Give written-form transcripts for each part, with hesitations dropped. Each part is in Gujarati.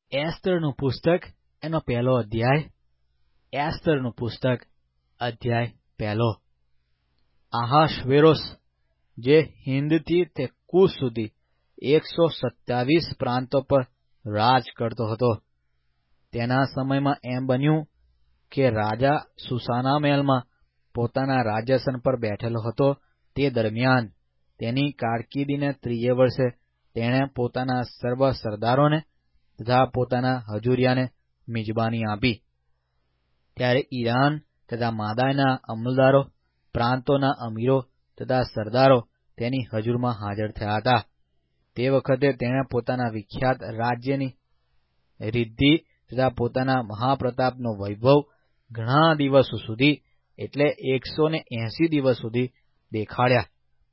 એસ્તરનું પુસ્તક એનો 1 અધ્યાય. એસ્તરનું પુસ્તક અધ્યાય 1. આહાશવેરોસ જે હિંદથી તે કુશ સુધી 127 પ્રાંતો પર રાજ કરતો હતો. તેના સમયમાં એમ બન્યું કે રાજા સુસાના મહેલમાં પોતાના રાજ્યાસન પર બેઠેલો હતો. તે દરમિયાન તેની કારકિર્દીને 3 વર્ષે તેણે પોતાના સર્વ સરદારોને તથા પોતાના હજુરિયાને મિજબાની આપી. ત્યારે ઈરાન તથા માદાયના અમલદારો, પ્રાંતોના અમીરો તથા સરદારો તેની હજુરમાં હાજર થયા હતા. તે વખતે તેણે પોતાના વિખ્યાત રાજ્યની રિદ્ધિ તથા પોતાના મહાપ્રતાપનો વૈભવ ઘણા દિવસો સુધી, એટલે 180 દિવસ સુધી દેખાડ્યા.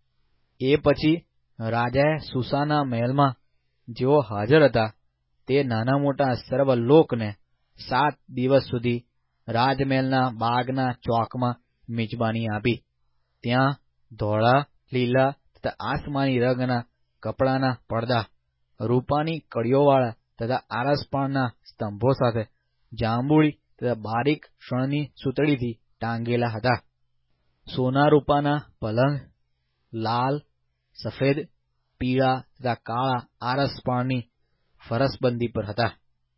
એ પછી રાજાએ સુસાના મહેલમાં જેઓ હાજર હતા તે નાના મોટા સર્વ લોકને 7 દિવસ સુધી રાજમહેલના બાગના ચોકમાં મિજબાની આપી. ત્યાં ધોળા, લીલા તથા આસમાની રંગના કપડાના પડદા, રૂપાની કડીઓવાળા તથા આરસપણના સ્તંભો સાથે જાંબુડી તથા બારીક શણની સૂતળીથી ટાંગેલા હતા. સોના રૂપાના પલંગ લાલ, સફેદ, પીળા તથા કાળા આરસપણની ફરસબંદી પર હતા.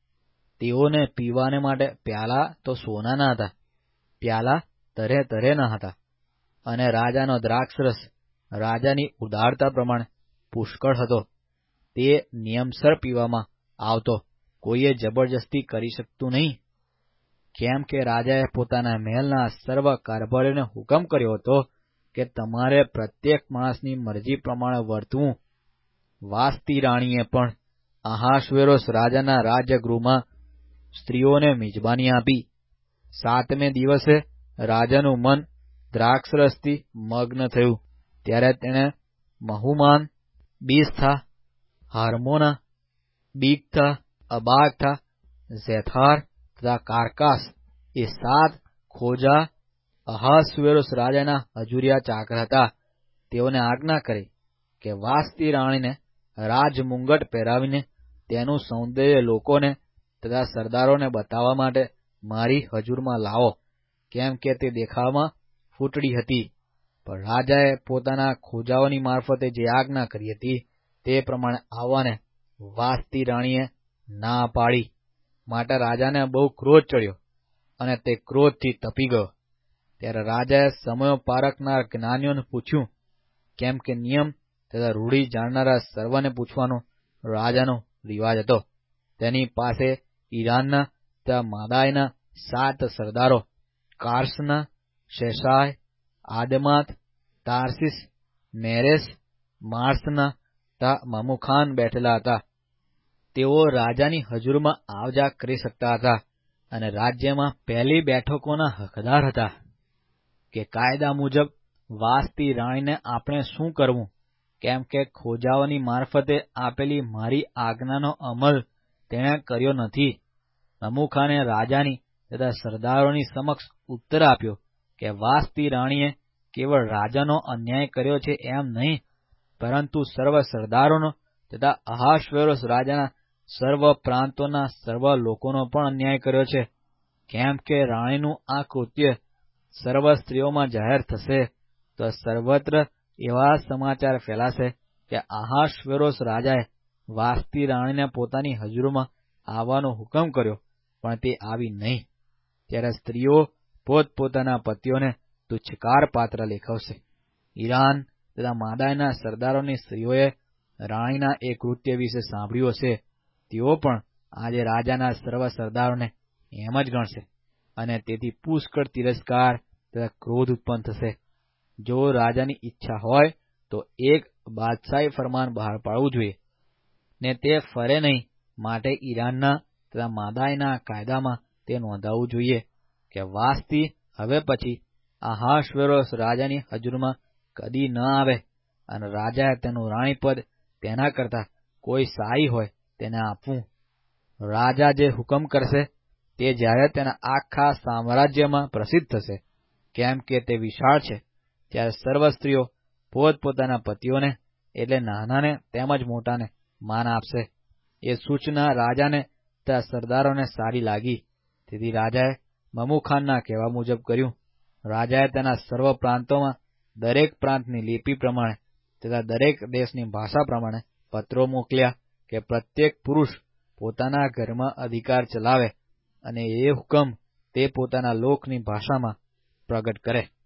તેઓને પીવાને માટે પ્યાલા તો સોનાના હતા, પ્યાલા તરે તરેના હતા, અને રાજાનો દ્રાક્ષરસ રાજાની ઉદારતા પ્રમાણે પુષ્કળ હતો. તે નિયમસર પીવામાં આવતો, કોઈએ જબરજસ્તી કરી શકતું નહીં, કેમ કે રાજાએ પોતાના મહેલના સર્વ કારભારીઓને હુકમ કર્યો હતો કે તમારે પ્રત્યેક માણસની મરજી પ્રમાણે વર્તવું. વાસ્તી રાણીએ પણ આહાશવેરોસ રાજાના રાજગૃહમાં સ્ત્રીઓને મિજબાની આપી. 7મે દિવસે રાજાનું મન દ્રાક્ષરસથી મગ્ન થયું. ત્યારે તેણે મહુમાન, બીસ્થા, હાર્મોના, બીગથા, અબાગથા, ઝેથાર તથા કારકાસ એ 7 ખોજા અહાશવેરોસ રાજાના હજુરિયા ચાકર હતા. તેઓને આજ્ઞા કરી કે વાસ્તી રાણીને રાજમુંગટ પહેરાવીને તેનું સૌંદર્ય લોકોને તથા સરદારોને બતાવવા માટે મારી હજુરમાં લાવો, કેમ કે તે દેખાવમાં ફૂટડી હતી. પણ રાજાએ પોતાના ખોજાઓની મારફતે જે આજ્ઞા કરી હતી તે પ્રમાણે આવવાને વાસ્તી રાણીએ ના પાડી. માટે રાજાને બહુ ક્રોધ ચડ્યો અને તે ક્રોધથી તપી ગયો. ત્યારે રાજાએ સમયો પારખનાર જ્ઞાનીઓને પૂછ્યું, કેમ કે નિયમ તથા રૂઢી જાણનારા સર્વને પૂછવાનો રાજાનો રિવાજ હતો. તેની પાસે ઈરાનના તથા માદાયના 7 સરદારો, કાર્સના, શેશાય, આદમાત, તાર્સીસ, મેરેસ, માર્સના તથા મમુખાન બેઠેલા હતા. તેઓ રાજાની હજુરમાં આવજા કરી શકતા હતા અને રાજ્યમાં પહેલી બેઠકોના હકદાર હતા. કે કાયદા મુજબ વાસ્તી રાણીને આપણે શું કરવું, કેમ કે ખોજાઓની મારફતે આપેલી મારી આજ્ઞાનો અમલ તેણે કર્યો નથી. મમુખાને રાજાની તથા સરદારોની સમક્ષ ઉત્તર આપ્યો કે વાસ્તી રાણીએ કેવળ રાજાનો અન્યાય કર્યો છે એમ નહીં, પરંતુ સર્વ સરદારોનો તથા અહાશવેરોસ રાજાના સર્વ પ્રાંતોના સર્વ લોકોનો પણ અન્યાય કર્યો છે. કેમ કે રાણીનું આ કૃત્ય સર્વ સ્ત્રીઓમાં જાહેર થશે તો સર્વત્ર એવા સમાચાર ફેલાશે કે આહાશવેરોસ રાજાએ વાસ્તી રાણીને પોતાની હજુરમાં આવવાનો હુકમ કર્યો, પણ તે આવી નહીં. ત્યારે સ્ત્રીઓ પોતપોતાના પતિઓને તુચ્છકાર પાત્ર લેખવશે. ઈરાન તથા માદાયના સરદારોની સ્ત્રીઓએ રાણીના એ કૃત્ય વિશે સાંભળ્યું હશે. તેઓ પણ આજે રાજાના સર્વ સરદારોને એમ જ ગણશે, અને તેથી પુષ્કળ તિરસ્કાર તથા ક્રોધ ઉત્પન્ન થશે. જો રાજાની ઈચ્છા હોય તો એક બાદશાહી ફરમાન બહાર પાડવું જોઈએ, ને તે ફરે નહીં. માટે ઈરાનના તથા માદાયના કાયદામાં તે નોંધાવવું જોઈએ કે વાસ્તી હવે પછી આહાશવેરોસ રાજાની હજુરમાં કદી ન આવે, અને રાજાએ તેનું રાણીપદ તેના કરતા કોઈ સારી હોય તેને આપવું. રાજા જે હુકમ કરશે તે જ્યારે તેના આખા સામ્રાજ્યમાં પ્રસિદ્ધ થશે, કેમ કે તે વિશાળ છે, ત્યારે સર્વ સ્ત્રીઓ પોતપોતાના પતિઓને, એટલે નાનાને તેમજ મોટાને, માન આપશે. એ સૂચના રાજાને બધા સરદારોને સારી લાગી. તેથી રાજાએ મમુખાનના કહેવા મુજબ કર્યું. રાજાએ તેના સર્વ પ્રાંતોમાં દરેક પ્રાંતની લિપિ પ્રમાણે તથા દરેક દેશની ભાષા પ્રમાણે પત્રો મોકલ્યા કે પ્રત્યેક પુરુષ પોતાના ઘરમાં અધિકાર ચલાવે અને એ હુકમ તે પોતાના લોકની ભાષામાં પ્રગટ કરે.